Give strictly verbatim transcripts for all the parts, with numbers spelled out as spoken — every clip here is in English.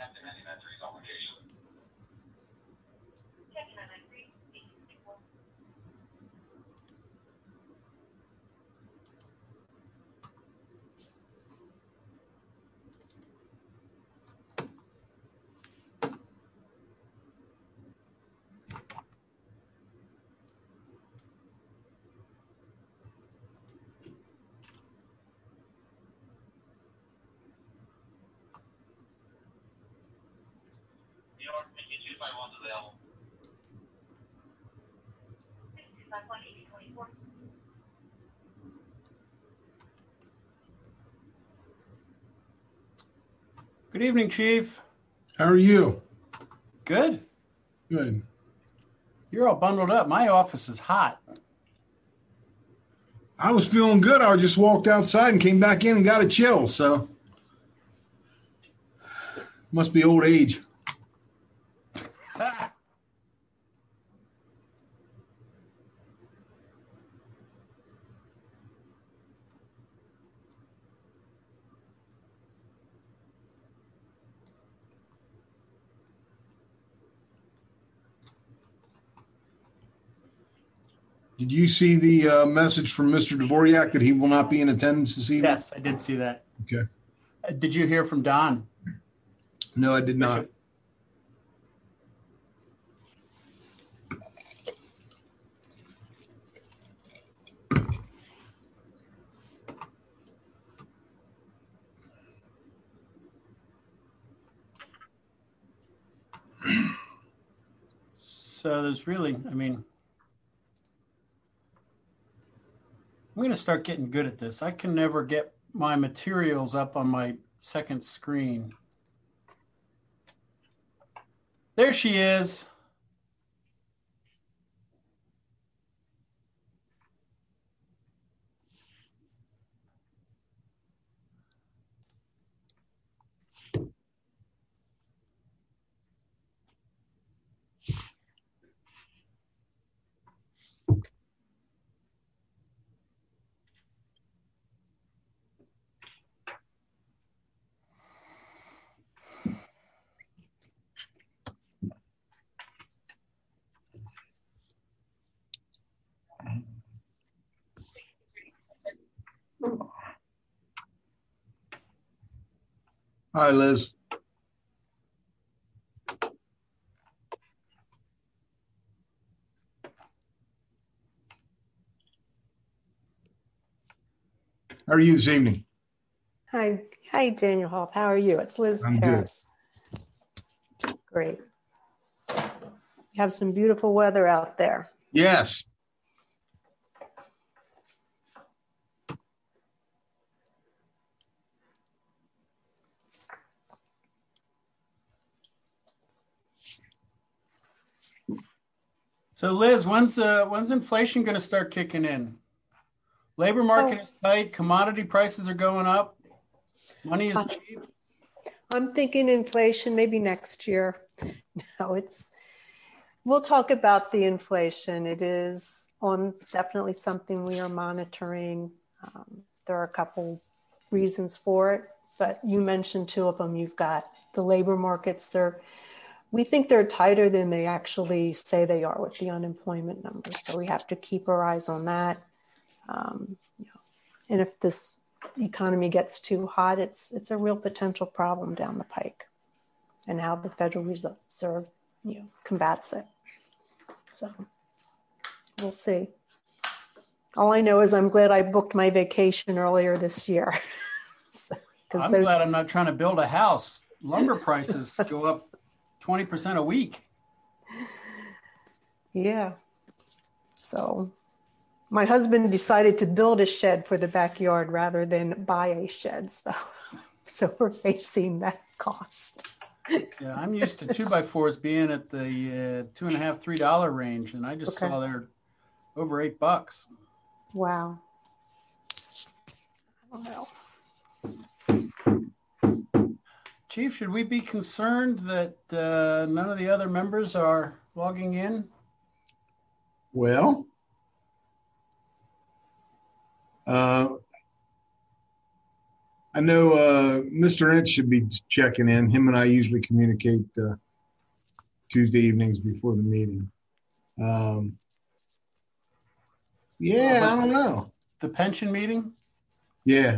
Good evening, Chief. How are you? Good. Good. You're all bundled up. My office is hot. I was feeling good. I just walked outside and came back in and got a chill, so must be old age. Did you see the uh, message from Mister Dvorak that he will not be in attendance this evening? Yes, I did see that. Okay. Uh, did you hear from Don? No, I did not. So there's really, I mean, I'm going to start getting good at this. I can never get my materials up on my second screen. There she is. Hi, Liz. How are you this evening? Hi, hi, Daniel Hoff. How are you? It's Liz I'm Paris. Good. Great. You have some beautiful weather out there. Yes. So Liz, when's uh, when's inflation going to start kicking in? Labor market Oh. is tight. Commodity prices are going up. Money is Uh, cheap. I'm thinking inflation maybe next year. No, it's. We'll talk about the inflation. It is on definitely something we are monitoring. Um, there are a couple reasons for it, but you mentioned two of them. You've got the labor markets. They're We think they're tighter than they actually say they are with the unemployment numbers. So we have to keep our eyes on that. Um, you know, and if this economy gets too hot, it's it's a real potential problem down the pike, and how the Federal Reserve, you know, combats it. So we'll see. All I know is I'm glad I booked my vacation earlier this year. so, I'm there's... glad I'm not trying to build a house. Lumber prices go up twenty percent a week. Yeah. So my husband decided to build a shed for the backyard rather than buy a shed. So, so we're facing that cost. Yeah, I'm used to two by fours being at the uh, two and a half, three dollar range, and I just Okay. saw they're over eight bucks. Wow. I don't know. Chief, should we be concerned that uh, none of the other members are logging in? Well, uh, I know uh, Mister Inch should be checking in. Him and I usually communicate uh, Tuesday evenings before the meeting. Um, yeah, I don't know. The pension meeting? Yeah.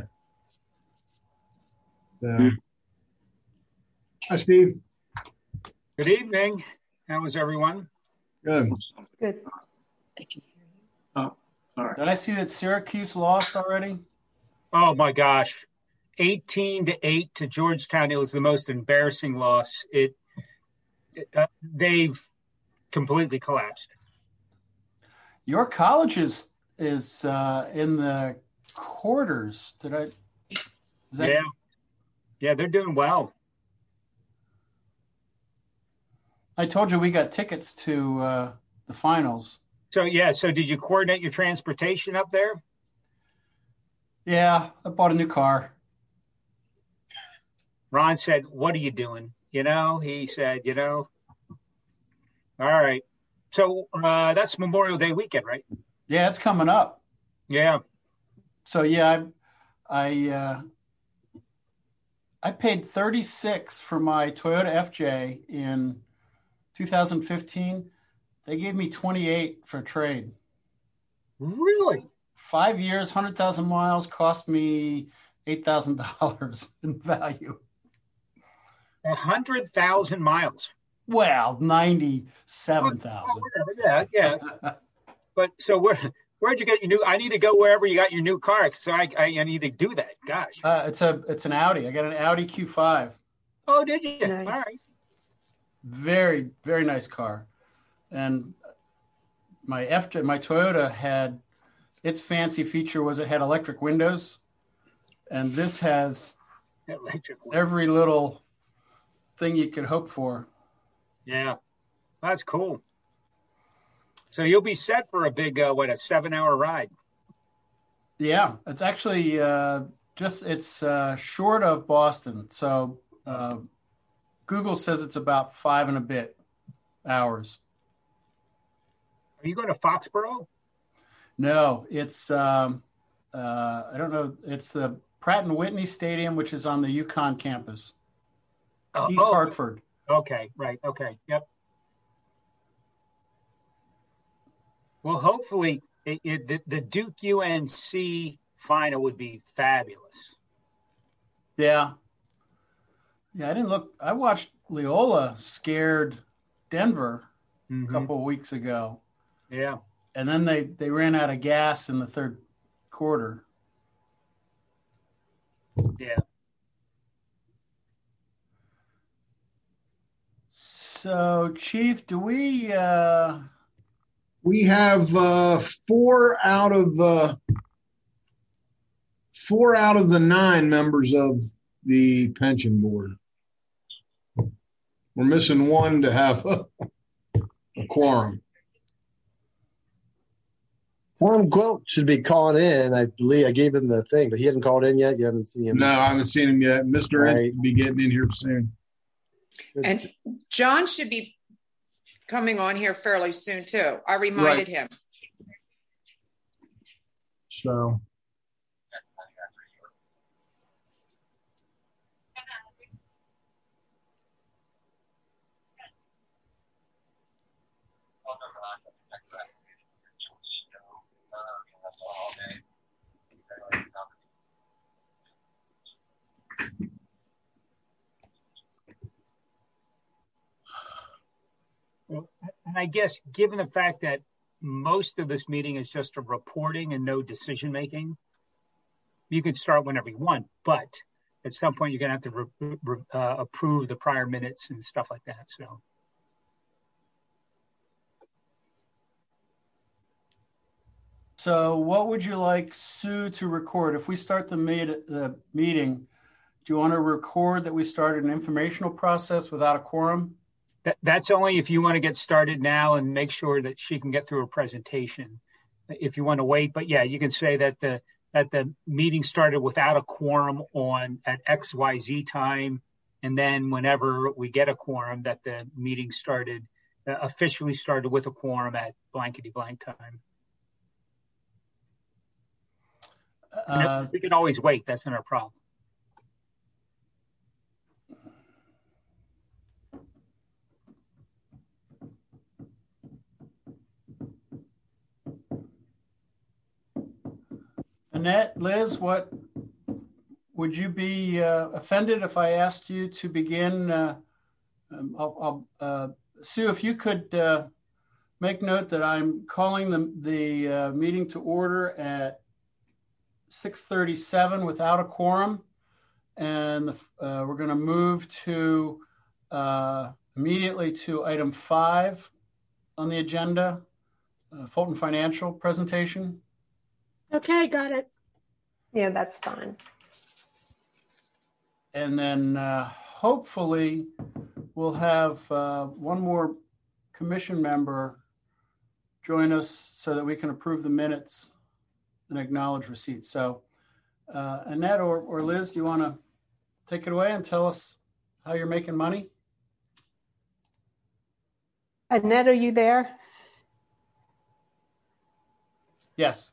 So, hi, Steve. Good evening. How was everyone? Good. Good. Oh, all right. Did I see that Syracuse lost already? Oh my gosh. eighteen to eight to Georgetown. It was the most embarrassing loss. It, it uh, they've completely collapsed. Your college is is uh, in the quarters. Did I? Is that, Yeah. Yeah, they're doing well. I told you we got tickets to uh, the finals. So yeah, so did you coordinate your transportation up there? Yeah, I bought a new car. Ron said, "What are you doing?" You know, he said, you know, all right. So uh, that's Memorial Day weekend, right? Yeah, it's coming up. Yeah. So yeah, I I, uh, I paid thirty-six for my Toyota F J in two thousand fifteen. They gave me twenty-eight for trade. Really? Five years, one hundred thousand miles, cost me eight thousand dollars in value. A hundred thousand miles. Well, ninety-seven thousand. Oh, yeah, yeah. But so where where'd you get your new? I need to go wherever you got your new car. So I I, I need to do that. Gosh. Uh, it's a it's an Audi. I got an Audi Q five. Oh, did you? Nice. All right. Very very nice car. And my F J, my Toyota had its fancy feature was it had electric windows, and this has Electric. every little thing you could hope for. Yeah, that's cool. So you'll be set for a big, uh, what, a seven-hour ride? Yeah, it's actually uh, just it's uh, short of Boston. So uh, Google says it's about five and a bit hours. Are you going to Foxborough? No, it's um, uh, I don't know. It's the Pratt and Whitney Stadium, which is on the UConn campus, Oh, East oh, Hartford. okay, right, okay, yep. Well, hopefully, it, it, the, the Duke U N C final would be fabulous. Yeah, yeah. I didn't look. I watched Loyola scared Denver Mhm. a couple of weeks ago, Yeah. and then they they ran out of gas in the third quarter. Yeah. So, Chief, do we? Uh, We have uh, four out of uh, four out of the nine members of the pension board. We're missing one to have a, a quorum. Tom Gwilt should be calling in. I believe I gave him the thing, but he hasn't called in yet. You haven't seen him. No, I haven't seen him yet. Mister Right. Inch will be getting in here soon. And John should be coming on here fairly soon too. I reminded him. So, Well, and I guess given the fact that most of this meeting is just a reporting and no decision making, you could start whenever you want, but at some point you're going to have to re- re- uh, approve the prior minutes and stuff like that. So, so what would you like Sue to record? If we start the, meet, the meeting, do you want to record that we started an informational process without a quorum? that, that's only if you want to get started now and make sure that she can get through her presentation. If you want to wait, but yeah, you can say that the that the meeting started without a quorum on at X Y Z time, and then whenever we get a quorum, that the meeting started uh, officially started with a quorum at blankety blank time. Uh, we can always wait. That's not our problem. Annette, Liz, what would you be uh, offended if I asked you to begin? Uh, um, I'll, I'll, uh, Sue, if you could uh, make note that I'm calling the, the uh, meeting to order at six thirty-seven without a quorum. And uh, we're going to move to uh, immediately to item five on the agenda, uh, Fulton Financial presentation. Okay, got it. Yeah, that's fine. And then uh, hopefully we'll have uh, one more commission member join us so that we can approve the minutes and acknowledge receipts. So uh, Annette or, or Liz, do you want to take it away and tell us how you're making money? Annette, are you there? Yes.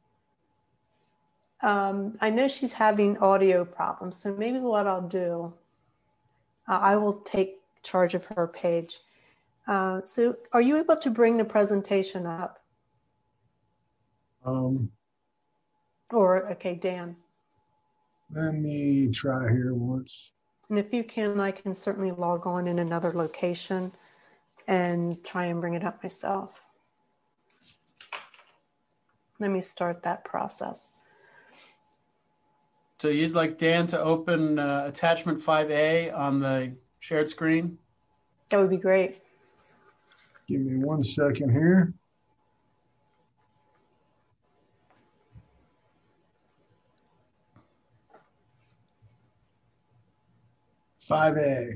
Um, I know she's having audio problems, so maybe what I'll do, uh, I will take charge of her page. Uh, so are you able to bring the presentation up? Um, Or, okay, Dan. let me try here once. And if you can, I can certainly log on in another location and try and bring it up myself. Let me start that process. So you'd like Dan to open uh, attachment five A on the shared screen? That would be great. Give me one second here. five A.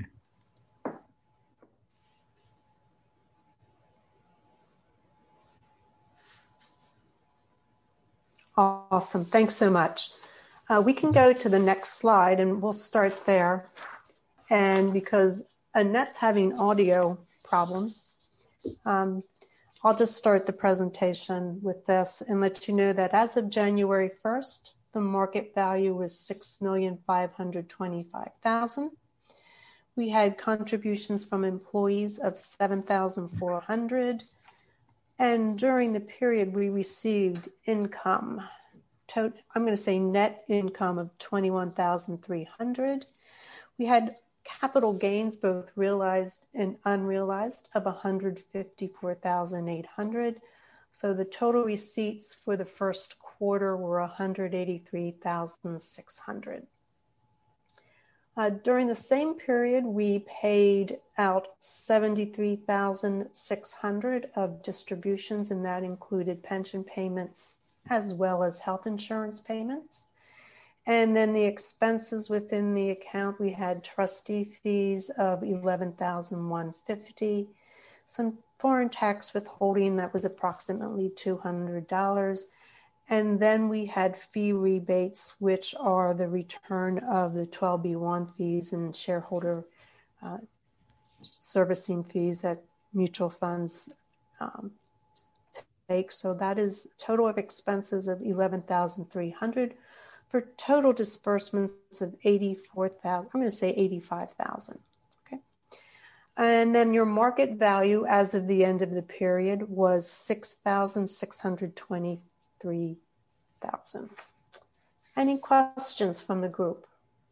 Awesome. Thanks so much. Uh, we can go to the next slide and we'll start there. And because Annette's having audio problems, um, I'll just start the presentation with this and let you know that as of January first, the market value was six million five hundred twenty-five thousand dollars. We had contributions from employees of seven thousand four hundred dollars. And during the period, we received income, to, I'm going to say net income of twenty-one thousand three hundred dollars. We had capital gains, both realized and unrealized, of one hundred fifty-four thousand eight hundred dollars. So the total receipts for the first quarter were one hundred eighty-three thousand six hundred dollars. Uh, during the same period, we paid out seventy-three thousand six hundred dollars of distributions, and that included pension payments as well as health insurance payments. And then the expenses within the account, we had trustee fees of eleven thousand one hundred fifty dollars, some foreign tax withholding that was approximately two hundred dollars. And then we had fee rebates, which are the return of the twelve B one fees and shareholder uh, servicing fees that mutual funds um, take. So that is a total of expenses of eleven thousand three hundred dollars for total disbursements of eighty-four thousand dollars. I'm going to say eighty-five thousand dollars. Okay. And then your market value as of the end of the period was six thousand six hundred twenty-three thousand. Any questions from the group?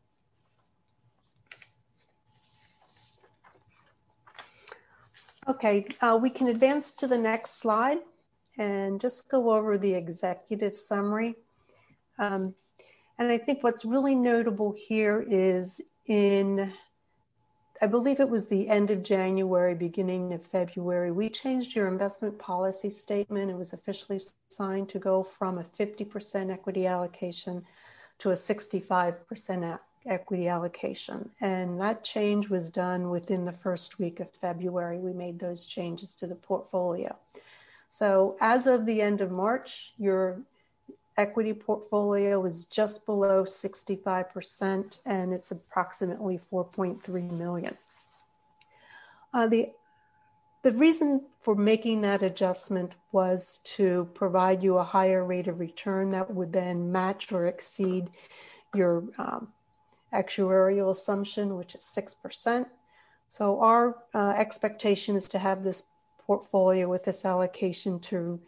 Okay, uh, we can advance to the next slide and just go over the executive summary. Um, and I think what's really notable here is in, I believe it was the end of January, beginning of February, we changed your investment policy statement. It was officially signed to go from a fifty percent equity allocation to a sixty-five percent equity allocation. And that change was done within the first week of February. We made those changes to the portfolio. So as of the end of March, your equity portfolio is just below sixty-five percent, and it's approximately four point three million. Uh, the, the reason for making that adjustment was to provide you a higher rate of return that would then match or exceed your um, actuarial assumption, which is six percent. So our uh, expectation is to have this portfolio with this allocation to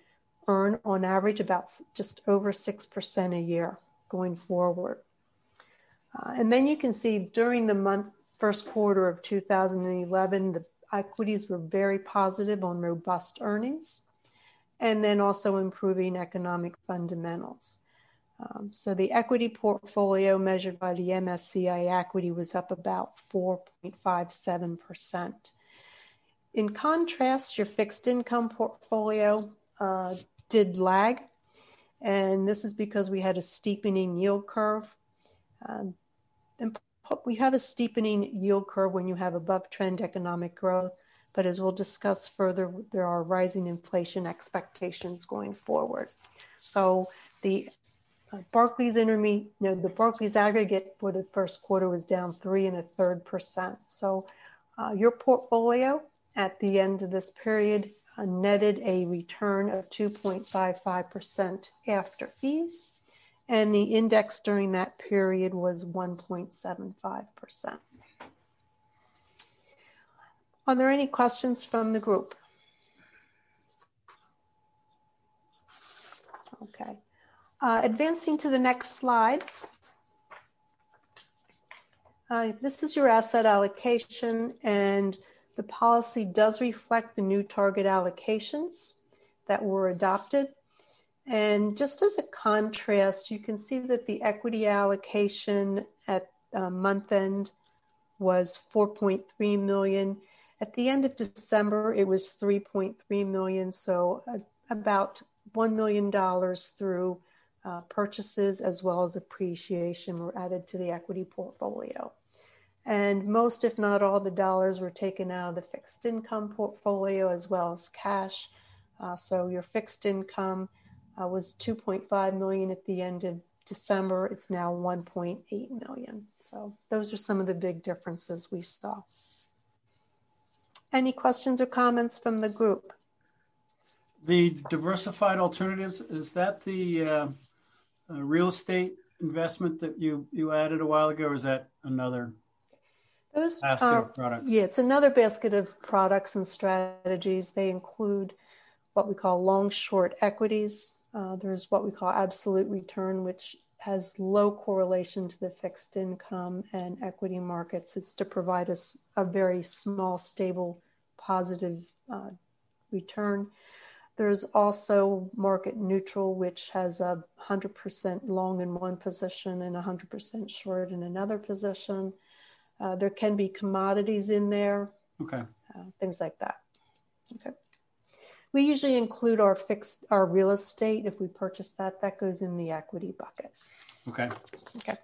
earn on average about just over six percent a year going forward. Uh, and then you can see during the month, first quarter of two thousand eleven, the equities were very positive on robust earnings and then also improving economic fundamentals. Um, so the equity portfolio measured by the M S C I equity was up about four point five seven percent. In contrast, your fixed income portfolio uh, did lag, and this is because we had a steepening yield curve. Um, and we have a steepening yield curve when you have above trend economic growth, but as we'll discuss further, there are rising inflation expectations going forward. So the uh, Barclays intermediate, you know, the Barclays aggregate for the first quarter was down three and a third percent. So uh, your portfolio at the end of this period uh, netted a return of two point five five percent after fees, and the index during that period was one point seven five percent. Are there any questions from the group? Okay. Uh, advancing to the next slide. Uh, this is your asset allocation, and the policy does reflect the new target allocations that were adopted. And just as a contrast, you can see that the equity allocation at uh, month end was four point three million. At the end of December, it was three point three million, so uh, about one million dollars through uh, purchases as well as appreciation were added to the equity portfolio. And most, if not all, the dollars were taken out of the fixed income portfolio as well as cash. Uh, so your fixed income uh, was two point five million at the end of December. It's now one point eight million. So those are some of the big differences we saw. Any questions or comments from the group? The diversified alternatives, is that the uh, uh, real estate investment that you, you added a while ago, or is that another Those basket are, of products? Yeah, it's another basket of products and strategies. They include what we call long-short equities. Uh, there's what we call absolute return, which has low correlation to the fixed income and equity markets. It's to provide us a very small, stable, positive uh, return. There's also market neutral, which has a one hundred percent long in one position and one hundred percent short in another position. Uh, there can be commodities in there, okay, uh, things like that. Okay. We usually include our fixed, our real estate. If we purchase that, that goes in the equity bucket. Okay. Okay.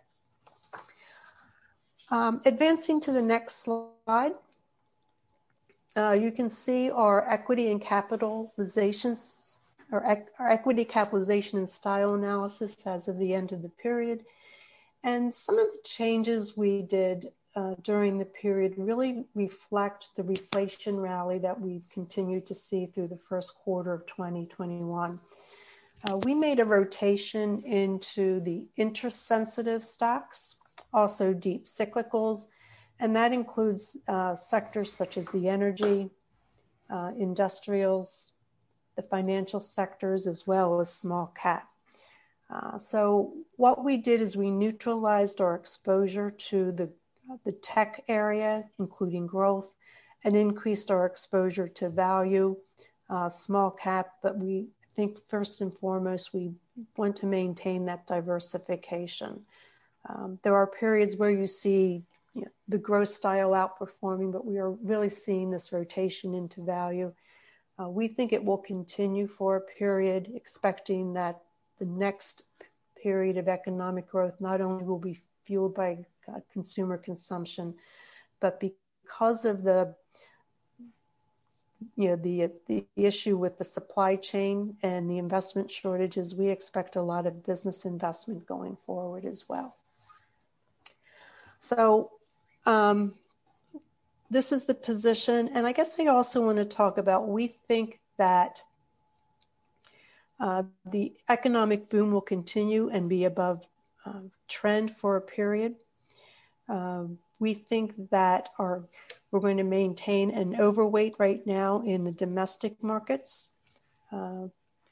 Um, advancing to the next slide, uh, you can see our equity and capitalizations, our, ec our equity capitalization and style analysis as of the end of the period. And some of the changes we did uh, during the period really reflect the reflation rally that we've continued to see through the first quarter of twenty twenty-one. Uh, we made a rotation into the interest-sensitive stocks, also deep cyclicals, and that includes uh, sectors such as the energy, uh, industrials, the financial sectors, as well as small cap. Uh, so what we did is we neutralized our exposure to the, the tech area, including growth, and increased our exposure to value, uh, small cap, but we think first and foremost, we want to maintain that diversification. Um, there are periods where you see you know, the growth style outperforming, but we are really seeing this rotation into value. Uh, we think it will continue for a period, expecting that the next period of economic growth not only will be fueled by uh, consumer consumption, but because of the you know the the issue with the supply chain and the investment shortages, we expect a lot of business investment going forward as well. So um, this is the position, and I guess I also want to talk about, we think that Uh, the economic boom will continue and be above uh, trend for a period. Uh, we think that our, we're going to maintain an overweight right now in the domestic markets. Uh,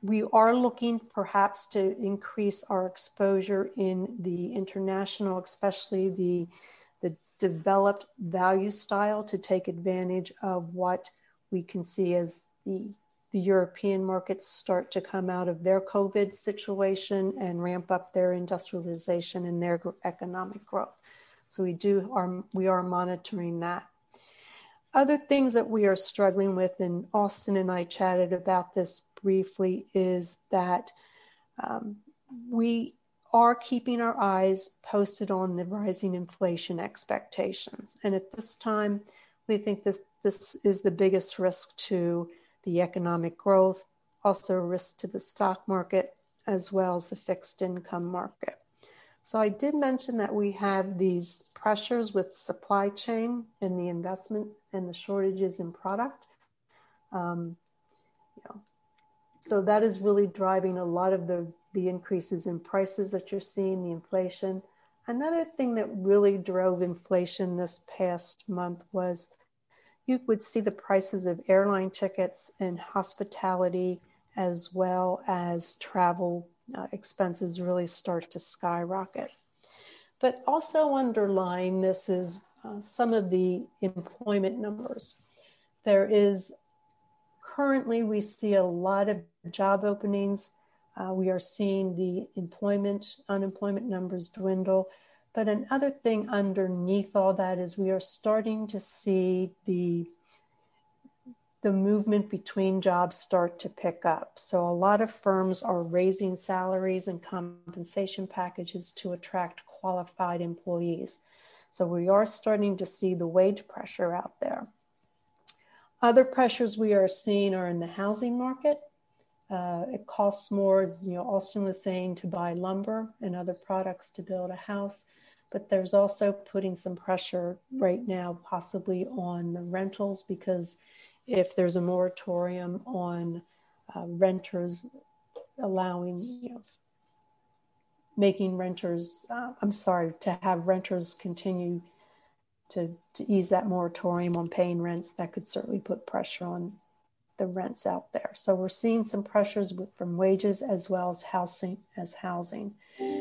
we are looking perhaps to increase our exposure in the international, especially the, the developed value style, to take advantage of what we can see as the, the European markets start to come out of their COVID situation and ramp up their industrialization and their economic growth. So we do are, we are monitoring that. Other things that we are struggling with, and Austin and I chatted about this briefly, is that um, we are keeping our eyes posted on the rising inflation expectations. And at this time, we think this, this is the biggest risk to the economic growth, also a risk to the stock market, as well as the fixed income market. So I did mention that we have these pressures with supply chain and the investment and the shortages in product. Um, you know, so that is really driving a lot of the, the increases in prices that you're seeing, the inflation. Another thing that really drove inflation this past month was you would see the prices of airline tickets and hospitality, as well as travel Uh, expenses really start to skyrocket. But also underlying this is uh, some of the employment numbers. There is currently, we see a lot of job openings. Uh, we are seeing the employment, unemployment numbers dwindle. But another thing underneath all that is we are starting to see the the movement between jobs start to pick up. So a lot of firms are raising salaries and compensation packages to attract qualified employees. So we are starting to see the wage pressure out there. Other pressures we are seeing are in the housing market. Uh, it costs more, as you know, Austin was saying, to buy lumber and other products to build a house. But there's also putting some pressure right now, possibly on the rentals, because if there's a moratorium on uh, renters allowing, you know, making renters, uh, I'm sorry, to have renters continue to, to ease that moratorium on paying rents, that could certainly put pressure on the rents out there. So we're seeing some pressures with, from wages as well as housing, as housing.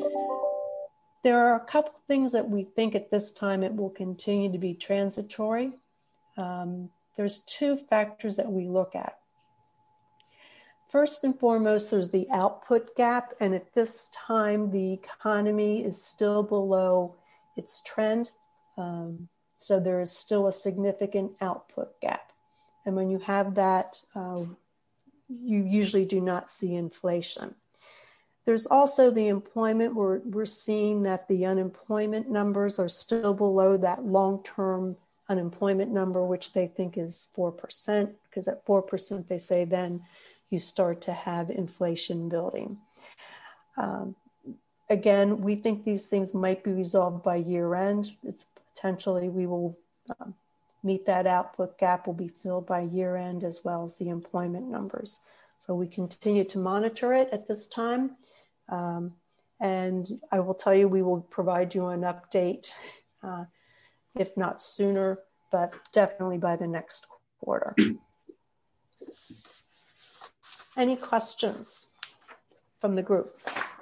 There are a couple things that we think at this time it will continue to be transitory. Um, There's two factors that we look at. First and foremost, there's the output gap, and at this time, the economy is still below its trend, um, so there is still a significant output gap. And when you have that, uh, you usually do not see inflation. There's also the employment. We're, we're seeing that the unemployment numbers are still below that long-term unemployment number, which they think is four percent, because at four percent, they say then you start to have inflation building. Um, again, we think these things might be resolved by year end. It's potentially we will um, meet that output gap will be filled by year end, as well as the employment numbers. So we continue to monitor it at this time. Um, and I will tell you, we will provide you an update uh, if not sooner, but definitely by the next quarter. Any questions from the group?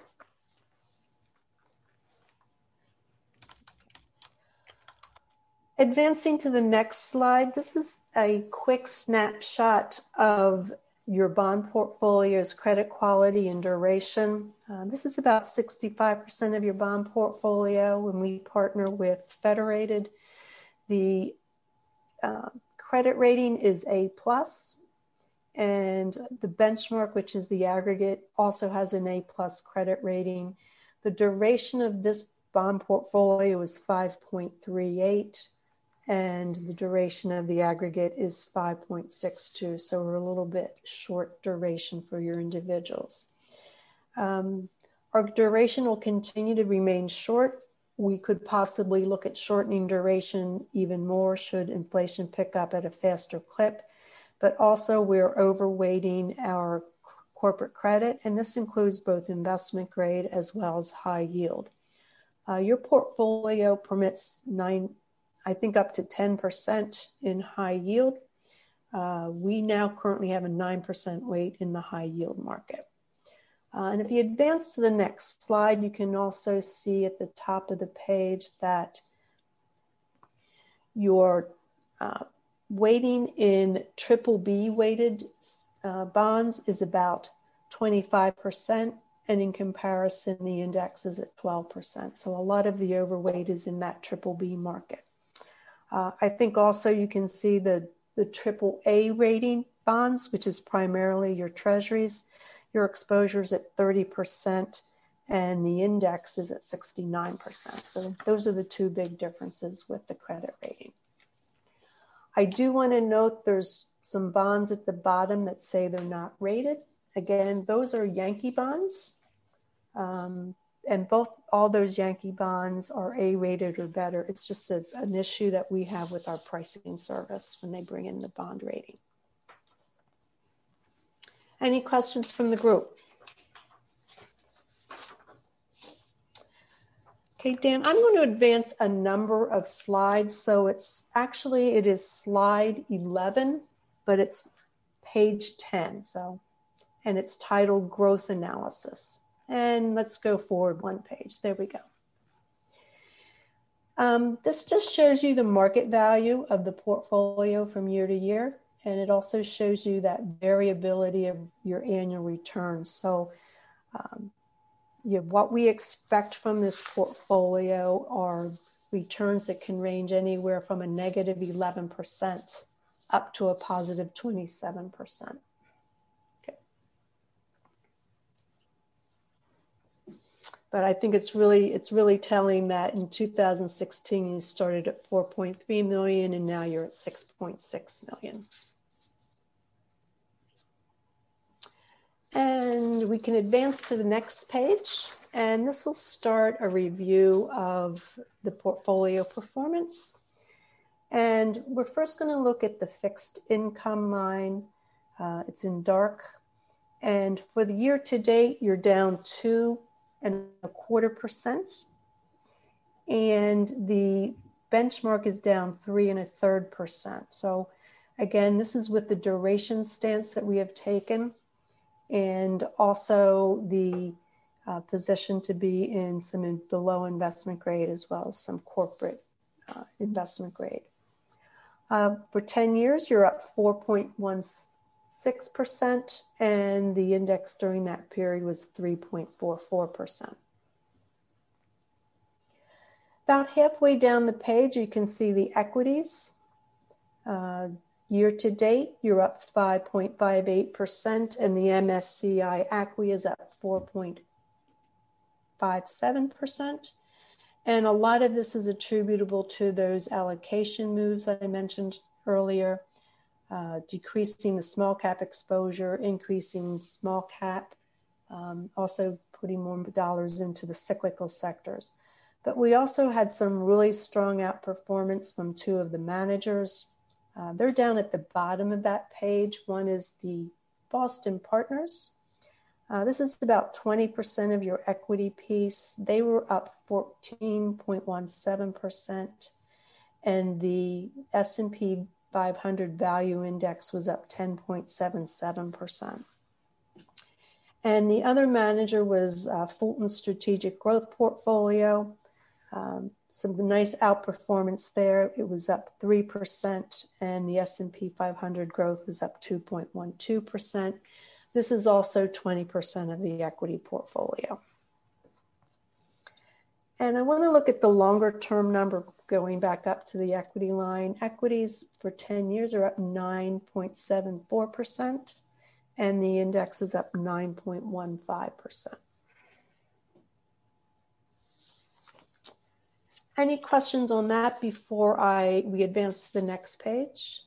Advancing to the next slide, this is a quick snapshot of your bond portfolio's credit quality and duration. Uh, this is about sixty-five percent of your bond portfolio when we partner with Federated. The uh, credit rating is A plus, and the benchmark, which is the aggregate, also has an A plus credit rating. The duration of this bond portfolio is five point three eight, and the duration of the aggregate is five point six two, so we're a little bit short duration for your individuals. Um, our duration will continue to remain short. We could possibly look at shortening duration even more should inflation pick up at a faster clip, but also we're overweighting our corporate credit, and this includes both investment grade as well as high yield. Uh, your portfolio permits nine, I think up to ten percent in high yield. Uh, we now currently have a nine percent weight in the high yield market. Uh, and if you advance to the next slide, you can also see at the top of the page that your uh, weighting in triple B weighted uh, bonds is about twenty-five percent, and in comparison, the index is at twelve percent. So a lot of the overweight is in that triple B market. Uh, I think also you can see the, the triple A rating bonds, which is primarily your treasuries. Your exposure is at thirty percent, and the index is at sixty-nine percent. So those are the two big differences with the credit rating. I do want to note there's some bonds at the bottom that say they're not rated. Again, those are Yankee bonds, um, and both all those Yankee bonds are A-rated or better. It's just a, an issue that we have with our pricing service when they bring in the bond rating. Any questions from the group? Okay, Dan, I'm going to advance a number of slides. So it's actually, it is slide eleven, but it's page ten. So, and it's titled Growth Analysis. And let's go forward one page. There we go. Um, this just shows you the market value of the portfolio from year to year. And it also shows you that variability of your annual returns. So um, you know, what we expect from this portfolio are returns that can range anywhere from a negative eleven percent up to a positive twenty-seven percent. Okay. But I think it's really, it's really telling that in two thousand sixteen, you started at four point three million and now you're at six point six million. And we can advance to the next page, and this will start a review of the portfolio performance. And we're first going to look at the fixed income line. Uh, it's in dark. And for the year to date, you're down two and a quarter percent. And the benchmark is down three and a third percent. So again, this is with the duration stance that we have taken, and also the uh, position to be in some in below investment grade as well as some corporate uh, investment grade. Uh, for ten years, you're up four point one six percent, and the index during that period was three point four four percent. About halfway down the page, you can see the equities. Uh, Year to date, you're up five point five eight percent, and the M S C I A C W I is up four point five seven percent. And a lot of this is attributable to those allocation moves I mentioned earlier, uh, decreasing the small cap exposure, increasing small cap, um, also putting more dollars into the cyclical sectors. But we also had some really strong outperformance from two of the managers. Uh, they're down at the bottom of that page. One is the Boston Partners. Uh, this is about twenty percent of your equity piece. They were up fourteen point one seven percent, and the S and P five hundred Value Index was up ten point seven seven percent. And the other manager was uh, Fulton Strategic Growth Portfolio. Um, some nice outperformance there. It was up three percent, and the S and P five hundred growth was up two point one two percent. This is also twenty percent of the equity portfolio. And I want to look at the longer term number going back up to the equity line. Equities for ten years are up nine point seven four percent, and the index is up nine point one five percent. Any questions on that before I we advance to the next page?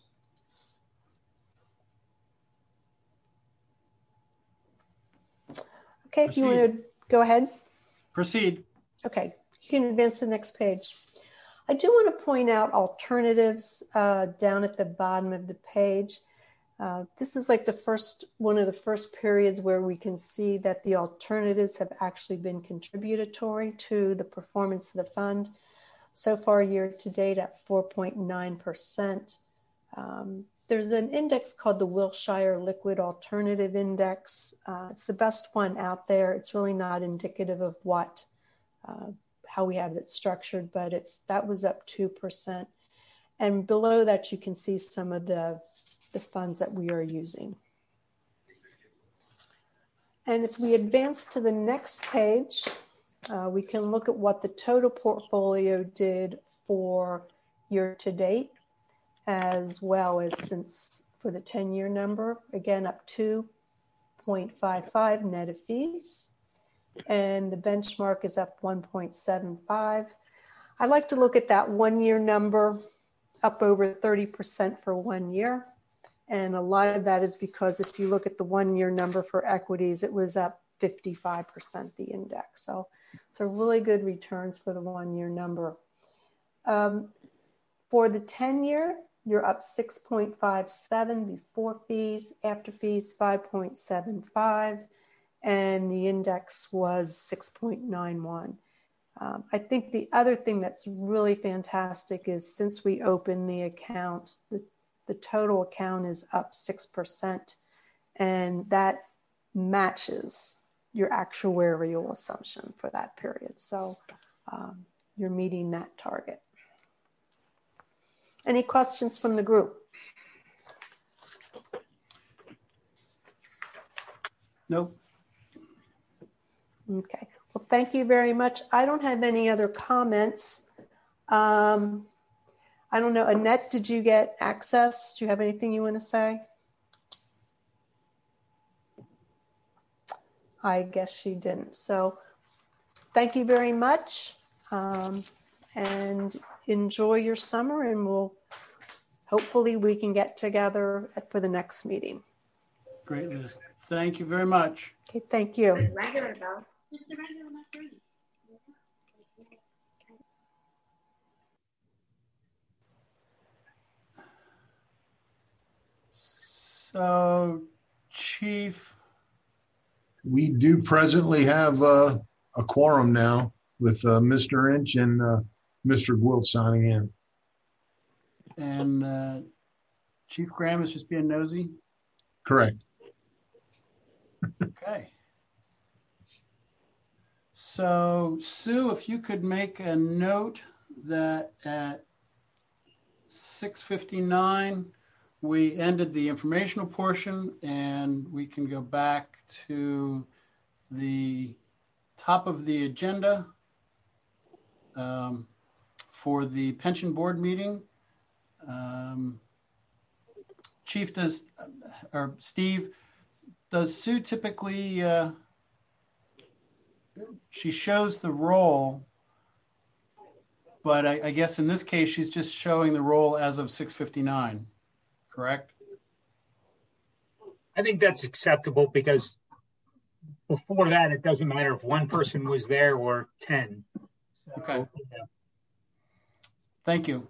Okay, if you want to go ahead. Proceed. Okay, you can advance to the next page. I do want to point out alternatives uh, down at the bottom of the page. Uh, this is like the first one of the first periods where we can see that the alternatives have actually been contributory to the performance of the fund. So far, year to date, at four point nine percent. Um, there's an index called the Wilshire Liquid Alternative Index. Uh, it's the best one out there. It's really not indicative of what, uh, how we have it structured, but it's that was up two percent. And below that, you can see some of the, the funds that we are using. And if we advance to the next page, uh, we can look at what the total portfolio did for year to date, as well as since for the ten-year number, again, up two point five five net of fees. And the benchmark is up one point seven five. I like to look at that one-year number, up over thirty percent for one year. And a lot of that is because if you look at the one-year number for equities, it was up fifty-five percent, the index. So, so really good returns for the one-year number. Um, for the ten-year, you're up six point five seven before fees, after fees five point seven five, and the index was six point nine one. Um, I think the other thing that's really fantastic is since we opened the account, the, the total account is up six percent, and that matches your actuarial assumption for that period. So um, you're meeting that target. Any questions from the group? Nope. Okay. Well, thank you very much. I don't have any other comments. Um, I don't know. Annette, did you get access? Do you have anything you want to say? I guess she didn't. So thank you very much. Um, and enjoy your summer, and we'll hopefully we can get together for the next meeting. Great, Liz. Thank you very much. Okay, thank you. Regular though. Just the regular, not green. So, Chief. We do presently have uh, a quorum now with uh, Mister Inch and uh, Mister Gwilt signing in. And uh, Chief Graham is just being nosy? Correct. Okay. So, Sue, if you could make a note that at six fifty-nine, we ended the informational portion, and we can go back to the top of the agenda um, for the pension board meeting. Um, Chief, does, or Steve, does Sue typically, uh, she shows the role, but I, I guess in this case, she's just showing the role as of six fifty-nine, correct? I think that's acceptable because before that, it doesn't matter if one person was there or ten. So, okay. Yeah. Thank you.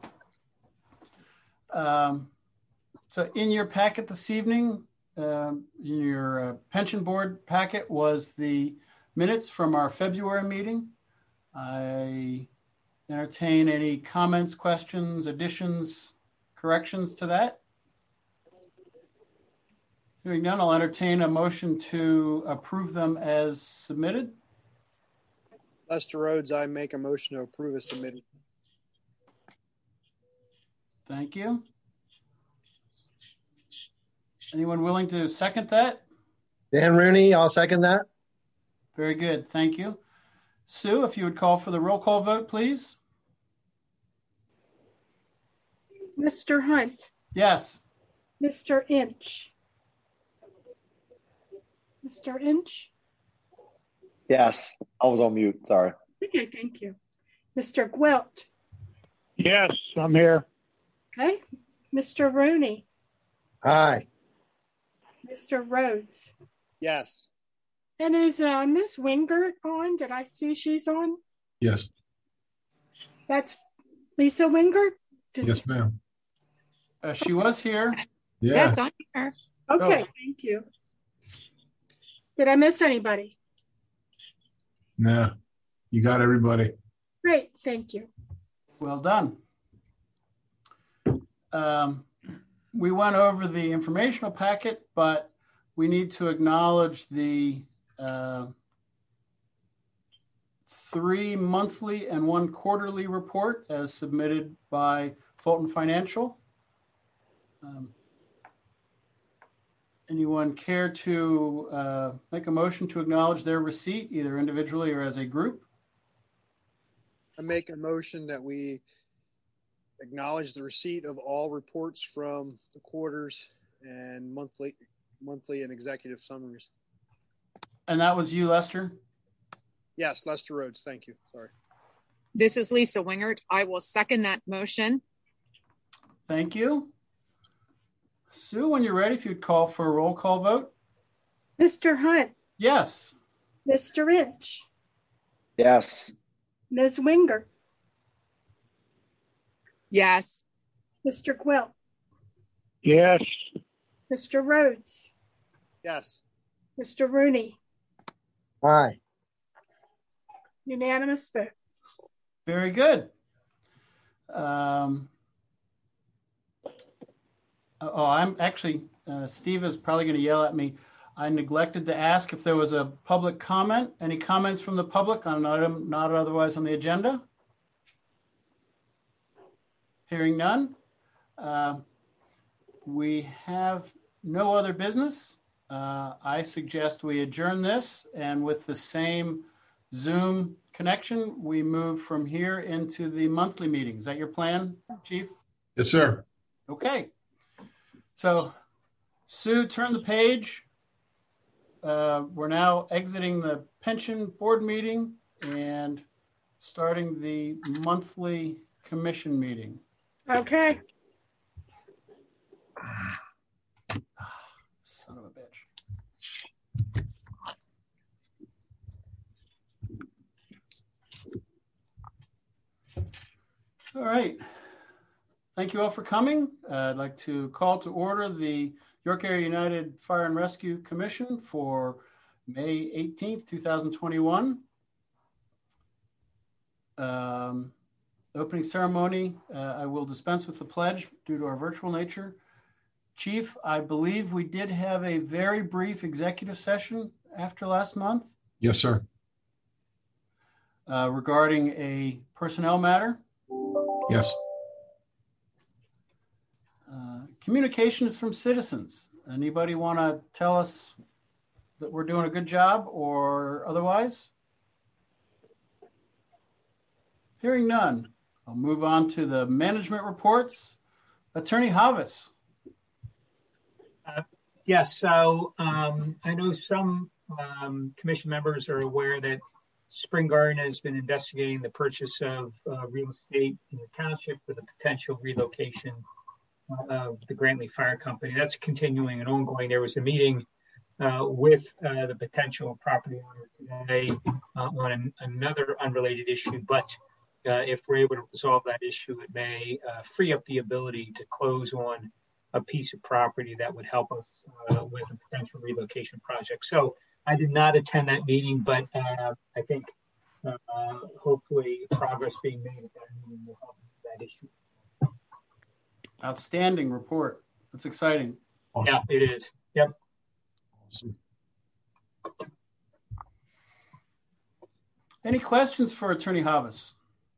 Um, so in your packet this evening, um, in your uh, pension board packet was the minutes from our February meeting. I entertain any comments, questions, additions, corrections to that. Hearing none, I'll entertain a motion to approve them as submitted. Lester Rhodes, I make a motion to approve as submitted. Thank you. Anyone willing to second that? Dan Rooney, I'll second that. Very good. Thank you. Sue, if you would call for the roll call vote, please. Mister Hunt, Yes. Mister Inch. Mister Inch. Yes, I was on mute. Sorry. Okay, thank you. Mister Gwilt. Yes, I'm here. Okay. Mister Rooney. Aye. Mister Rhodes. Yes. And is uh, Miss Wingert on? Did I see she's on? Yes. That's Lisa Wingert? Did Yes, ma'am. Uh, she was here. Yeah. Yes, I'm here. Okay, Oh. thank you. Did I miss anybody? Nah, you got everybody. Great, thank you. Well done. Um, we went over the informational packet, but we need to acknowledge the uh, three monthly and one quarterly report as submitted by Fulton Financial. Um, anyone care to uh, make a motion to acknowledge their receipt, either individually or as a group? I make a motion that we acknowledge the receipt of all reports from the quarters and monthly, monthly and executive summaries. And that was you, Lester? Yes, Lester Rhodes. Thank you. Sorry. This is Lisa Wingert. I will second that motion. Thank you. Sue, when you're ready, if you'd call for a roll call vote. Mister Hunt, Yes. Mister Inch, Yes. Miz Wingert, Yes. Mister Quill, Yes. Mister Rhodes, Yes. Mister Rooney. Aye. Unanimous vote. Very good. Um, oh, I'm actually, uh, Steve is probably going to yell at me. I neglected to ask if there was a public comment. Any comments from the public on an item not otherwise on the agenda? Hearing none. Uh, we have no other business. Uh, I suggest we adjourn this, and with the same Zoom connection, we move from here into the monthly meeting. Is that your plan, Chief? Yes, sir. Okay. So, Sue, turn the page. Uh, we're now exiting the pension board meeting and starting the monthly commission meeting. Okay. Son of a bitch. All right. Thank you all for coming. Uh, I'd like to call to order the York Area United Fire and Rescue Commission for May eighteenth, two thousand twenty-one. Um, opening ceremony, uh, I will dispense with the pledge due to our virtual nature. Chief, I believe we did have a very brief executive session after last month. Yes, sir. Uh, regarding a personnel matter. Yes. Uh, communications from citizens. Anybody want to tell us that we're doing a good job or otherwise? Hearing none, I'll move on to the management reports. Attorney Havas. Uh, yes, so um, I know some um, commission members are aware that Spring Garden has been investigating the purchase of uh, real estate in the township for the potential relocation of the Grantley Fire Company. That's continuing and ongoing. There was a meeting uh, with uh, the potential property owner today uh, on an, another unrelated issue, but uh, if we're able to resolve that issue, it may uh, free up the ability to close on a piece of property that would help us uh, with a potential relocation project. So I did not attend that meeting, but uh, I think uh, hopefully progress being made at that meeting will help with that issue. Outstanding report. That's exciting. Awesome. Yeah, it is. Yep. Awesome. Any questions for Attorney Havas?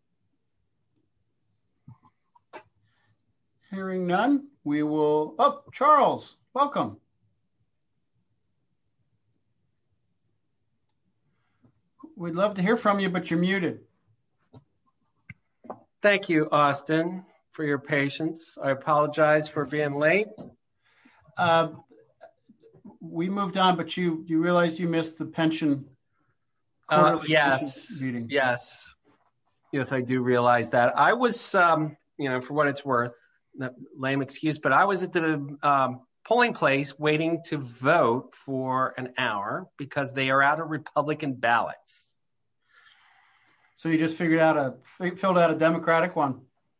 Hearing none, we will, oh, Charles, welcome. We'd love to hear from you, but you're muted. Thank you, Austin, for your patience. I apologize for being late. Uh, we moved on, but you you realize you missed the pension. Uh, yes, pension meeting. yes, yes, I do realize that. I was, um, you know, for what it's worth, lame excuse, but I was at the um, polling place waiting to vote for an hour because they are out of Republican ballots. So you just figured out a filled out a Democratic one.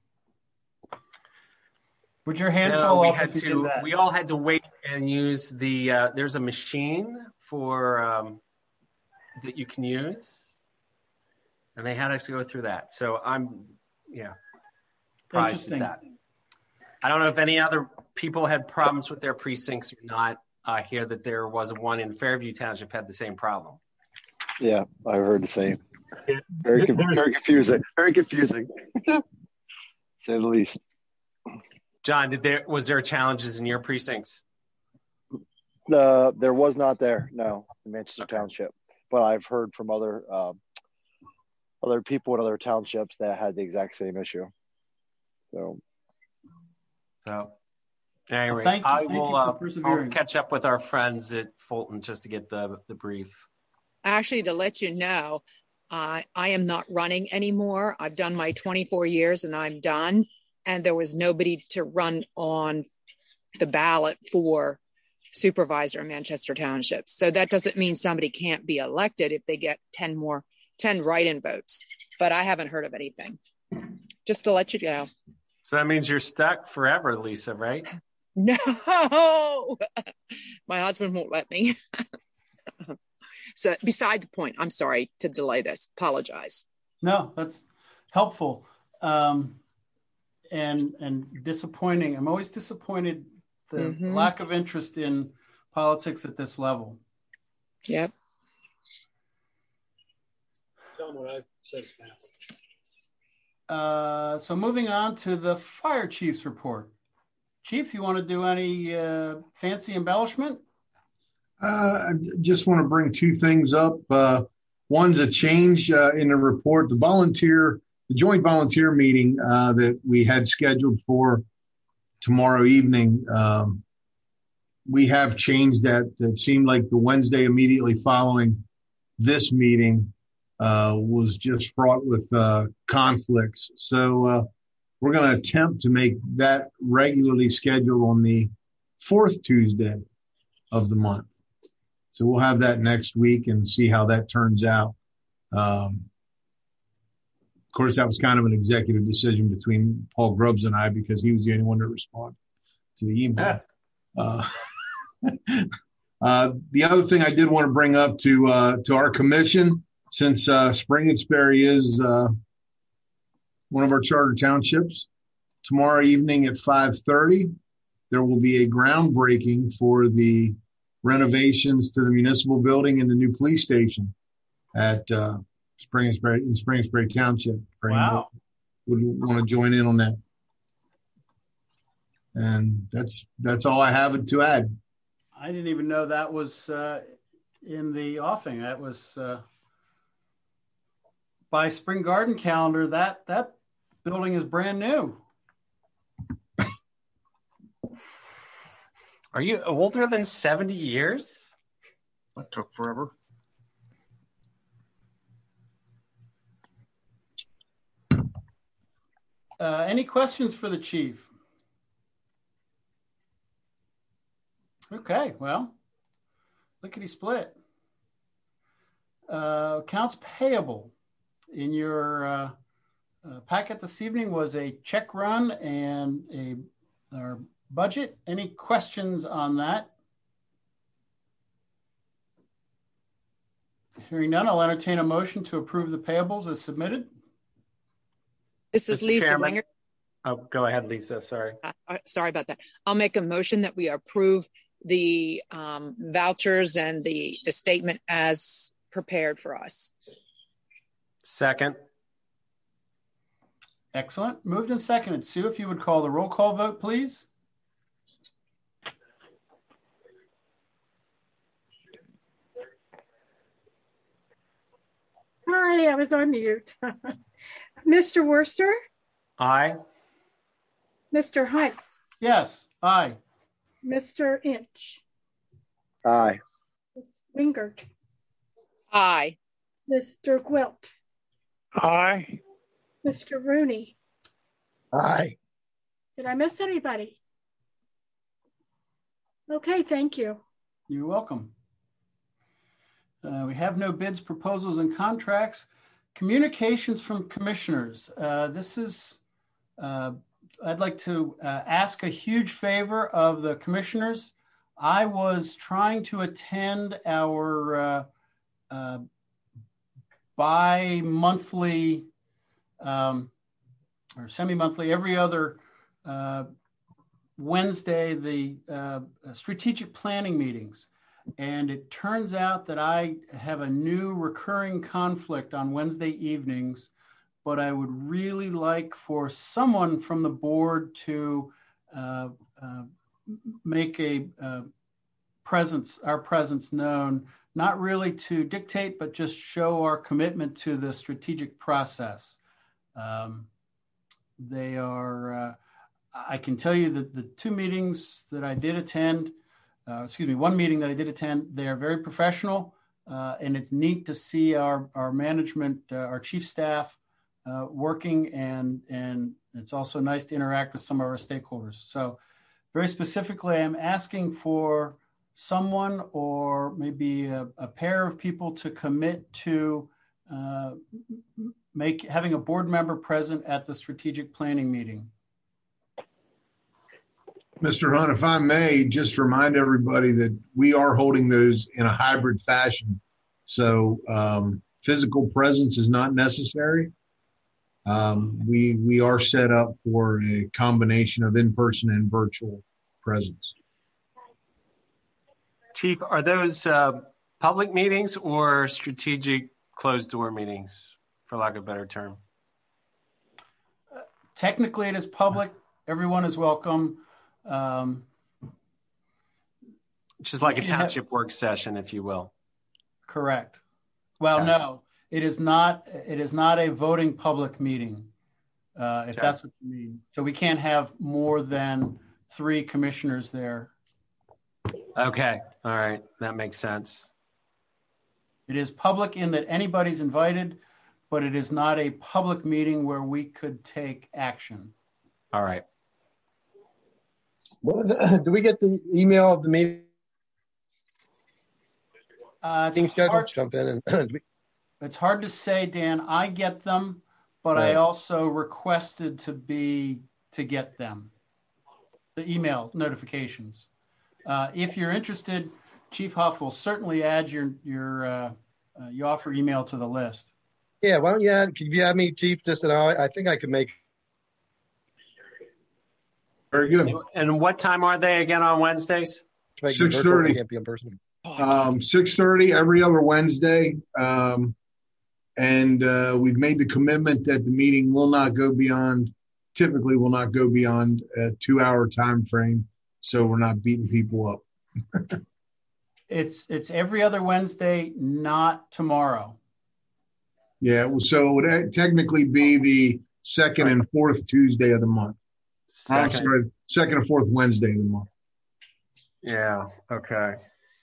Would your hand no, fall we off had if you to, did that? We all had to wait and use the. Uh, there's a machine for um, that you can use, and they had us go through that. So I'm, yeah, surprised at that. I don't know if any other people had problems with their precincts or not. I hear that there was one in Fairview Township had the same problem. Yeah, I heard the same. Yeah. Very, There- very confusing. Very confusing. Say the least. John, did there was there challenges in your precincts? Uh, there was not there, no, in Manchester Township. But I've heard from other um, other people in other townships that had the exact same issue. So, So, anyway, Thank you- I thank you will for uh, persevering. I'll catch up with our friends at Fulton just to get the the brief. Actually, to let you know, uh, I am not running anymore. I've done my twenty-four years and I'm done. And there was nobody to run on the ballot for supervisor in Manchester Township. So that doesn't mean somebody can't be elected if they get ten more, ten write-in votes. But I haven't heard of anything. Just to let you know. So that means you're stuck forever, Lisa, right? No, my husband won't let me. So beside the point, I'm sorry to delay this. Apologize. No, that's helpful. Um, and and disappointing. I'm always disappointed the Mhm. lack of interest in politics at this level. Yep. Tell them what I said now. Uh, so moving on to the fire chief's report. Chief, you want to do any uh, fancy embellishment? Uh, I just want to bring two things up. Uh, one's a change uh, in the report. The volunteer, the joint volunteer meeting uh, that we had scheduled for tomorrow evening, um, we have changed that. It seemed like the Wednesday immediately following this meeting uh, was just fraught with uh, conflicts. So uh, we're going to attempt to make that regularly scheduled on the fourth Tuesday of the month. So we'll have that next week and see how that turns out. Um, of course, that was kind of an executive decision between Paul Grubbs and I because he was the only one to respond to the email. Uh, uh, the other thing I did want to bring up to uh, to our commission, since uh, Spring and Sperry is uh, one of our charter townships, tomorrow evening at five thirty, there will be a groundbreaking for the renovations to the municipal building and the new police station at uh, Spring and Sperry, in Spring and Sperry Township. Wow. Would want to join in on that. And that's that's all I have to add. I didn't even know that was uh, in the offing. That was uh, by Spring Garden calendar. That that building is brand new. Are you older than seventy years? That took forever. Uh, any questions for the chief? Okay, well, lickety split. Uh, accounts payable. In your uh, uh, packet this evening was a check run and a our budget. Any questions on that? Hearing none, I'll entertain a motion to approve the payables as submitted. This is Mister Lisa Chairman. Winger. Oh, go ahead, Lisa. Sorry. Uh, uh, sorry about that. I'll make a motion that we approve the um, vouchers and the, the statement as prepared for us. Second. Excellent. Moved and seconded. Sue, if you would call the roll call vote, please. Sorry, I was on mute. Mister Worcester, Aye. Mister Hunt, Yes. Aye. Mister Inch, Aye. Miz Wingert, Aye. Mister Gwilt, Aye. Mister Rooney. Aye. Did I miss anybody? Okay, thank you. You're welcome. Uh, we have no bids, proposals, and contracts. Communications from commissioners. Uh, this is, uh, I'd like to uh, ask a huge favor of the commissioners. I was trying to attend our uh, uh, bi-monthly um, or semi-monthly, every other uh, Wednesday the uh, strategic planning meetings. And it turns out that I have a new recurring conflict on Wednesday evenings, but I would really like for someone from the board to uh, uh, make a uh, presence, our presence known, not really to dictate, but just show our commitment to the strategic process. Um, they are, uh, I can tell you that the two meetings that I did attend, uh, excuse me, one meeting that I did attend, they are very professional, uh, and it's neat to see our, our management, uh, our chief staff uh, working, and, and it's also nice to interact with some of our stakeholders. So very specifically, I'm asking for someone or maybe a, a pair of people to commit to uh, make having a board member present at the strategic planning meeting. Mister Hunt, if I may, just remind everybody that we are holding those in a hybrid fashion. So um, physical presence is not necessary. Um, we, we are set up for a combination of in-person and virtual presence. Chief, are those uh, public meetings or strategic closed-door meetings, for lack of a better term? Uh, technically, it is public. Everyone is welcome. Um, Just like a township have, work session, if you will. Correct. Well, okay. No, it is not. It is not a voting public meeting, uh, if okay. that's what you mean. So we can't have more than three commissioners there. Okay. All right. That makes sense. It is public in that anybody's invited, but it is not a public meeting where we could take action. All right. What the, do we get the email of the meeting? Uh, it's schedule? Hard, Jump in and we... It's hard to say, Dan. I get them, but right. I also requested to be to get them, the email notifications. Uh, if you're interested, Chief Huff will certainly add your your uh, uh, you offer email to the list. Yeah, why don't you add? Could you add me, Chief? Just that I, I think I could make. Very good. And what time are they again on Wednesdays? Six thirty. Can't be in person. Um, six thirty every other Wednesday, um, and uh, we've made the commitment that the meeting will not go beyond. Typically, will not go beyond a two-hour time frame, so we're not beating people up. It's it's every other Wednesday, not tomorrow. Yeah, so it would technically be the second and fourth Tuesday of the month. I'm sorry, second and fourth Wednesday of the month. Yeah, okay.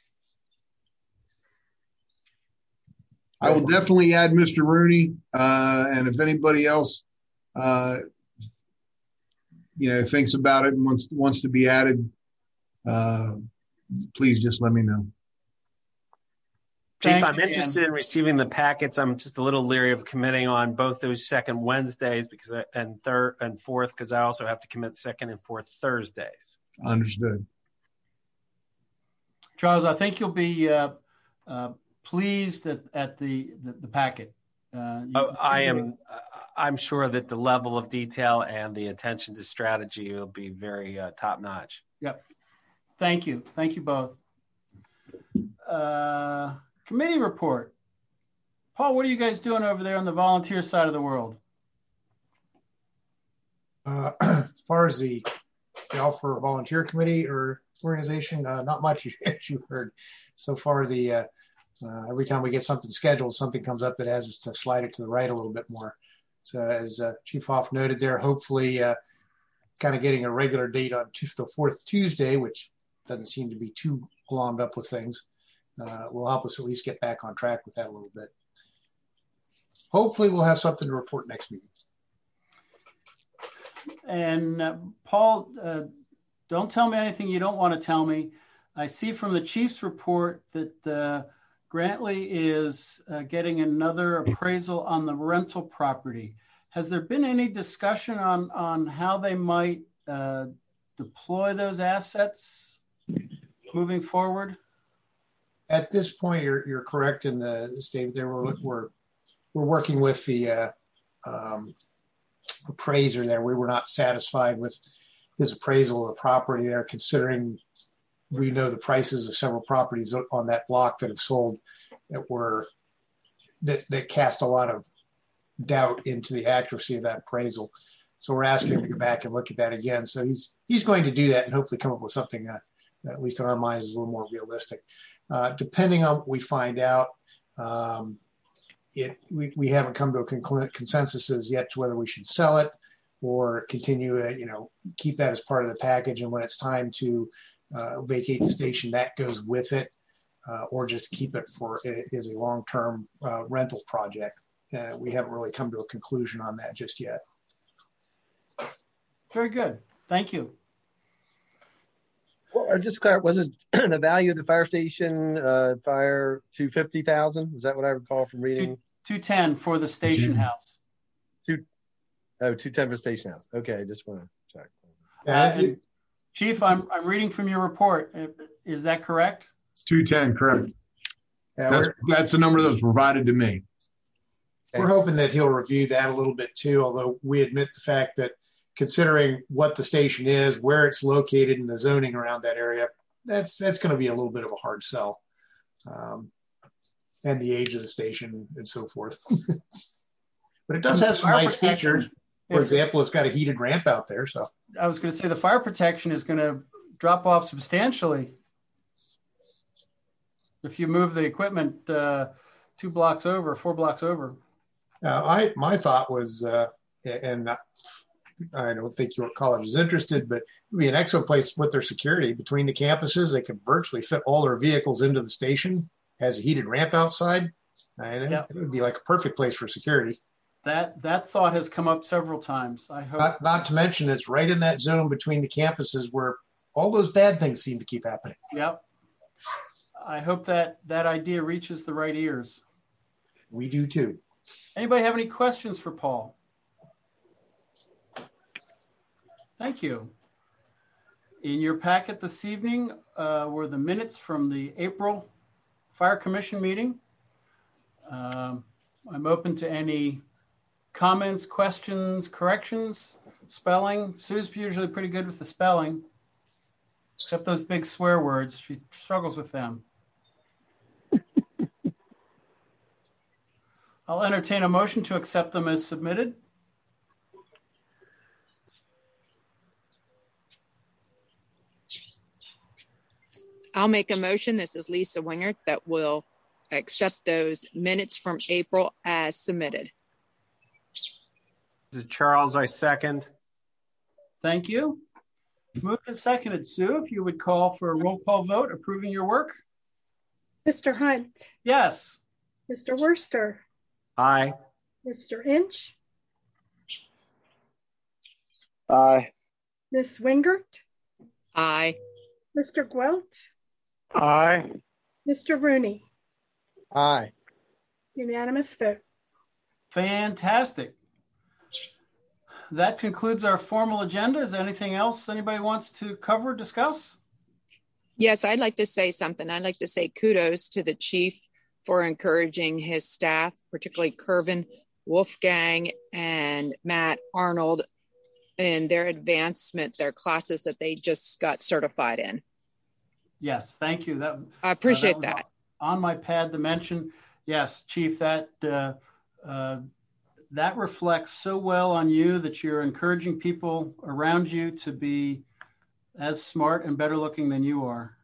I will definitely add Mister Rooney, uh, and if anybody else, uh, you know, thinks about it and wants wants to be added, uh, please just let me know. Chief, Thank I'm you, interested Dan. in receiving the packets. I'm just a little leery of committing on both those second Wednesdays because I, and third and fourth because I also have to commit second and fourth Thursdays. Understood. Charles, I think you'll be uh, uh, pleased at, at the, the the packet. Uh, you, oh, I am. Uh, I'm sure that the level of detail and the attention to strategy will be very uh, top notch. Yep. Thank you. Thank you both. Uh, committee report. Paul, what are you guys doing over there on the volunteer side of the world? Uh, as far as the Alpha Volunteer Committee or organization, uh, not much as you've heard so far. The uh, uh, every time we get something scheduled, something comes up that has us to slide it to the right a little bit more. So as uh, Chief Hoff noted there, hopefully uh, kind of getting a regular date on the fourth Tuesday, which doesn't seem to be too glommed up with things, uh, will help us at least get back on track with that a little bit. Hopefully we'll have something to report next meeting. And uh, Paul, uh, don't tell me anything you don't want to tell me. I see from the chief's report that uh, Grantley is uh, getting another appraisal on the rental property. Has there been any discussion on, on how they might uh, deploy those assets moving forward? At this point, you're, you're correct in the, the statement there. We're, we're, we're working with the uh, um, appraiser there. We were not satisfied with his appraisal of the property there, considering we know the prices of several properties on that block that have sold that were that, that cast a lot of doubt into the accuracy of that appraisal. So we're asking him to go back and look at that again. So he's he's going to do that and hopefully come up with something uh, that, at least in our minds, is a little more realistic. Uh, depending on what we find out, um, it we, we haven't come to a conclu- consensus as yet to whether we should sell it or continue, uh, you know, keep that as part of the package. And when it's time to uh, vacate the station, that goes with it, uh, or just keep it for as a long-term uh, rental project. Uh, we haven't really come to a conclusion on that just yet. Very good. Thank you. Well, just clear, was it the value of the fire station, uh, fire two hundred fifty thousand? Is that what I recall from reading? two ten for the station house. Two, oh, two ten for station house. Okay, just want to check. Uh, and Chief, I'm I'm reading from your report. Is that correct? two ten, correct. Yeah, that's, that's the number that was provided to me. We're hoping that he'll review that a little bit too, although we admit the fact that considering what the station is, where it's located and the zoning around that area, that's that's going to be a little bit of a hard sell. Um, and the age of the station and so forth. But it does have some nice features. For example, it's got a heated ramp out there. So I was going to say the fire protection is going to drop off substantially if you move the equipment uh, two blocks over, four blocks over. Uh, I my thought was, uh, and I don't think York College is interested, but it would be an excellent place with their security between the campuses. They could virtually fit all their vehicles into the station, has a heated ramp outside, and yep. it, it would be like a perfect place for security. That that thought has come up several times. I hope. Not, not to mention it's right in that zone between the campuses where all those bad things seem to keep happening. Yep. I hope that that idea reaches the right ears. We do too. Anybody have any questions for Paul? Thank you. In your packet this evening uh, were the minutes from the April Fire Commission meeting. Um, I'm open to any comments, questions, corrections, spelling. Sue's usually pretty good with the spelling, except those big swear words. She struggles with them. I'll entertain a motion to accept them as submitted. I'll make a motion. This is Lisa Wingert that will accept those minutes from April as submitted. This is Charles, I second. Thank you. Moved and seconded. Sue, if you would call for a roll call vote approving your work. Mister Hunt. Yes. Mister Worster. Aye. Mister Inch. Aye. Miss Wingert. Aye. Mister Gwelt. Aye. Mister Rooney. Aye. Unanimous vote. Fantastic. That concludes our formal agenda. Is there anything else anybody wants to cover, discuss? Yes, I'd like to say something. I'd like to say kudos to the chief for encouraging his staff, particularly Kervin, Wolfgang, and Matt Arnold, in their advancement, their classes that they just got certified in. Yes, thank you. That I appreciate uh, that. that. On my pad to mention, yes, Chief, that uh, uh, that reflects so well on you that you're encouraging people around you to be as smart and better looking than you are.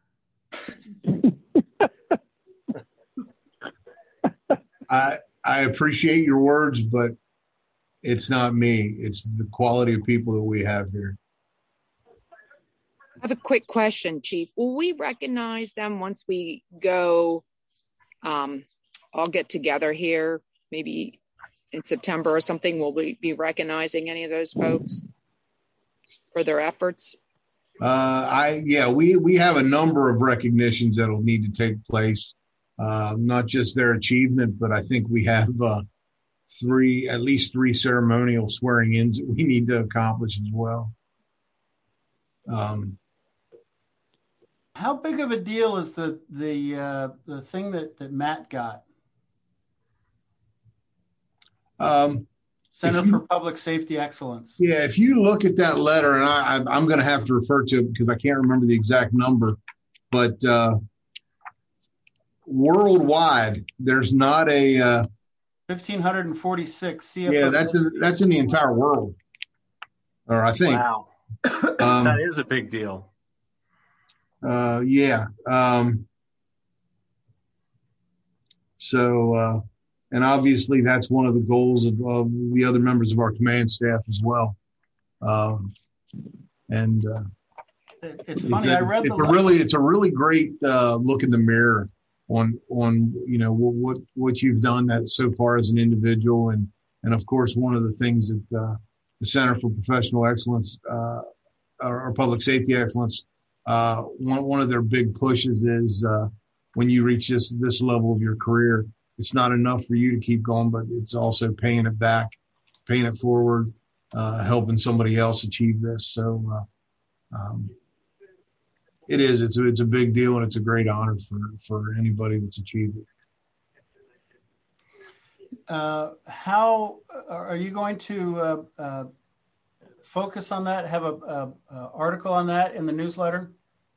I I appreciate your words, but it's not me. It's the quality of people that we have here. I have a quick question, Chief. Will we recognize them once we go um, all get together here, maybe in September or something? Will we be recognizing any of those folks for their efforts? Uh, I yeah, we we have a number of recognitions that will need to take place. Uh, not just their achievement, but I think we have uh, three, at least three ceremonial swearing-ins that we need to accomplish as well. Um, How big of a deal is the the uh, the thing that, that Matt got? Um, Center you, for Public Safety Excellence. Yeah, if you look at that letter, and I, I, I'm going to have to refer to it because I can't remember the exact number, but uh, worldwide, there's not a uh, one thousand five hundred forty-six C F O. Yeah, that's in, that's in the entire world, or I think. Wow, um, that is a big deal. Uh, yeah. Um, so, uh, and obviously that's one of the goals of, of the other members of our command staff as well. Um, and uh, it, it's funny. It's a, I read it's the a really, it's a really great uh, look in the mirror on on you know what, what what you've done that so far as an individual, and and of course one of the things that uh, the Center for Professional Excellence uh, or, or Public Safety Excellence, uh, one one of their big pushes is uh, when you reach this this level of your career, it's not enough for you to keep going, but it's also paying it back, paying it forward, uh, helping somebody else achieve this. So uh, um, it is. It's a, it's a big deal, and it's a great honor for, for anybody that's achieved it. Uh, how are you going to uh, uh, focus on that? Have a, a, a article on that in the newsletter?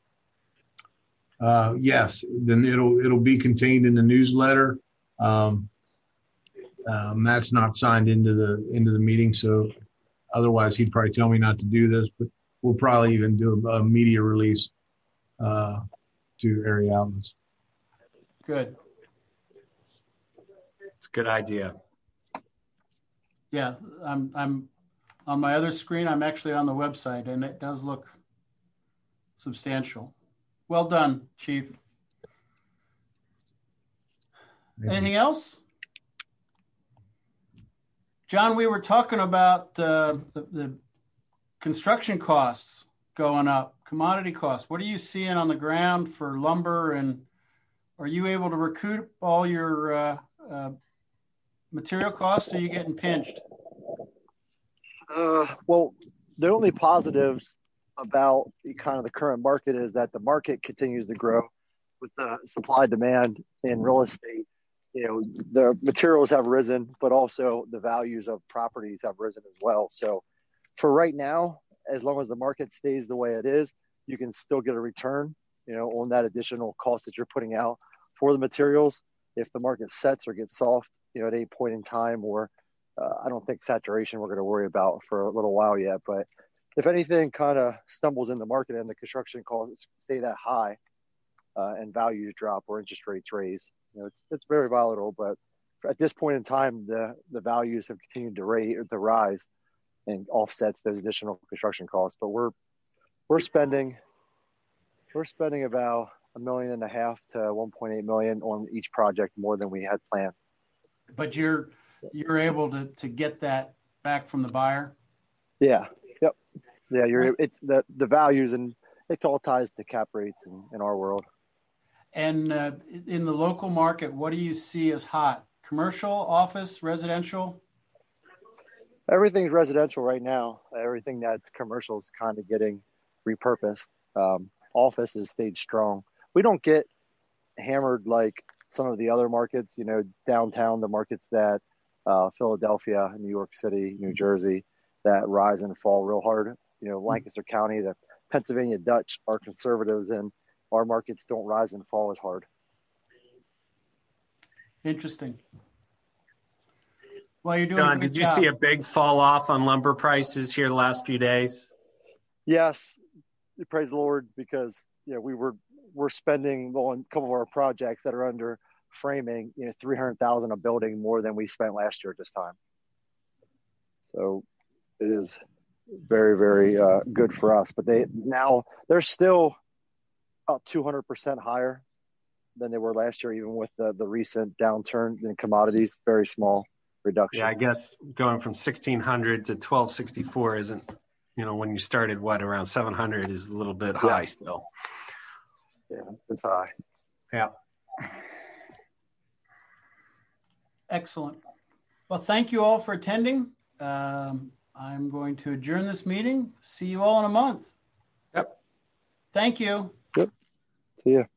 Uh, yes, then it'll it'll be contained in the newsletter. Um, uh, Matt's not signed into the into the meeting, so otherwise he'd probably tell me not to do this. But we'll probably even do a, a media release uh, to area outlets. Good. It's a good idea. Yeah, I'm I'm on my other screen. I'm actually on the website, and it does look substantial. Well done, Chief. Anything else? John, we were talking about uh, the, the construction costs going up, commodity costs. What are you seeing on the ground for lumber, and are you able to recoup all your uh, uh, material costs, or are you getting pinched? Uh, well, the only positives about the kind of the current market is that the market continues to grow with the supply demand in real estate. You know, the materials have risen, but also the values of properties have risen as well. So for right now, as long as the market stays the way it is, you can still get a return, you know, on that additional cost that you're putting out for the materials. If the market sets or gets soft, you know, at any point in time, or uh, I don't think saturation we're going to worry about for a little while yet, but if anything kind of stumbles in the market and the construction costs stay that high uh, and values drop or interest rates raise, you know, it's it's very volatile. But at this point in time, the the values have continued to rate to rise and offsets those additional construction costs. But we're we're spending we're spending about a million and a half to one point eight million on each project more than we had planned. But you're you're able to to get that back from the buyer? Yeah. Yep. Yeah, you're it's the the values, and it all ties to cap rates in, in our world. And uh, in the local market, what do you see as hot? Commercial, office, residential? Everything's residential right now. Everything that's commercial is kind of getting repurposed. Um, office has stayed strong. We don't get hammered like some of the other markets, you know, downtown, the markets that uh, Philadelphia, New York City, New Jersey, that rise and fall real hard. You know, Lancaster County, the Pennsylvania Dutch are conservatives, and our markets don't rise and fall as hard. Interesting. Well, you're doing John, a great did you job. see a big fall off on lumber prices here the last few days? Yes, praise the Lord, because you know we were we're spending on a couple of our projects that are under framing, you know, three hundred thousand a building more than we spent last year at this time. So it is very, very uh, good for us. But they now they're still about two hundred percent higher than they were last year, even with the, the recent downturn in commodities. Very small reduction. Yeah, I guess going from sixteen hundred to twelve sixty-four isn't, you know, when you started, what, around seven hundred is a little bit high yeah. still. Yeah, it's high. Yeah. Excellent. Well, thank you all for attending. Um, I'm going to adjourn this meeting. See you all in a month. Yep. Thank you. Yep. See ya.